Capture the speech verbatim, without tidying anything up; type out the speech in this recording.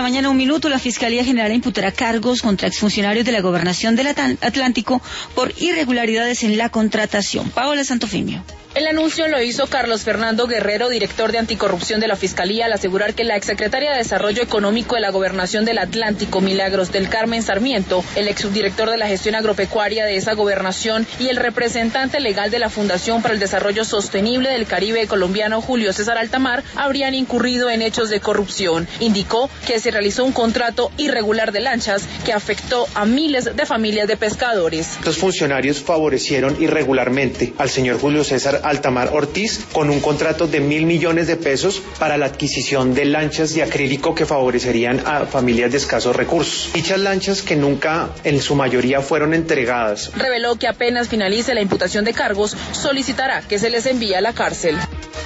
mañana, un minuto, la Fiscalía General imputará cargos contra exfuncionarios de la Gobernación del Atlántico por irregularidades en la contratación. Paola Santofimio. El anuncio lo hizo Carlos Fernando Guerrero, director de Anticorrupción de la Fiscalía, al asegurar que la exsecretaria de Desarrollo Económico de la Gobernación del Atlántico, Milagros del Carmen Sarmiento, el exsubdirector de la Gestión Agropecuaria de esa gobernación y el representante legal de la Fundación para el Desarrollo Sostenible del Caribe colombiano, Julio César Altamar, habrían incurrido en hechos de corrupción. Indicó que se realizó un contrato irregular de lanchas que afectó a miles de familias de pescadores. Estos funcionarios favorecieron irregularmente al señor Julio César Altamar Ortiz con un contrato de mil millones de pesos para la adquisición de lanchas de acrílico que favorecerían a familias de escasos recursos. Dichas lanchas, que nunca en su mayoría fueron entregadas. Reveló que apenas finalice la imputación de cargos, solicitará que se les envíe a la cárcel.